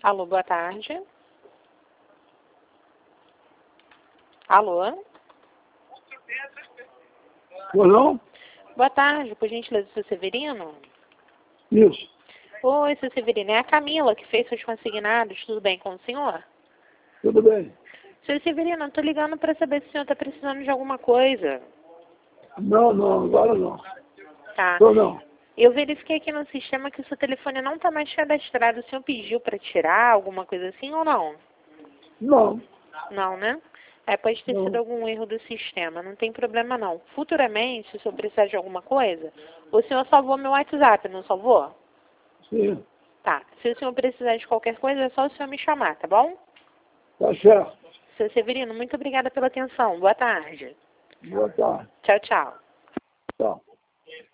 Alô, boa tarde. Alô? Não? Boa tarde, por gentileza, seu Severino? Isso. Oi, seu Severino, é a Camila que fez seus consignados, tudo bem com o senhor? Tudo bem. Seu Severino, eu tô ligando para saber se o senhor tá precisando de alguma coisa. Não, agora não. Tá. Não. Eu verifiquei aqui no sistema que o seu telefone não tá mais cadastrado. O senhor pediu para tirar alguma coisa assim ou não? Não. Não, né? É, pode ter Não. sido algum erro do sistema, não tem problema não. Futuramente, se o senhor precisar de alguma coisa, o senhor salvou meu WhatsApp, não salvou? Sim. Tá. Se o senhor precisar de qualquer coisa, é só o senhor me chamar, tá bom? Tá certo. Seu Severino, muito obrigada pela atenção. Boa tarde. Boa tarde. Tchau, tchau. Tá.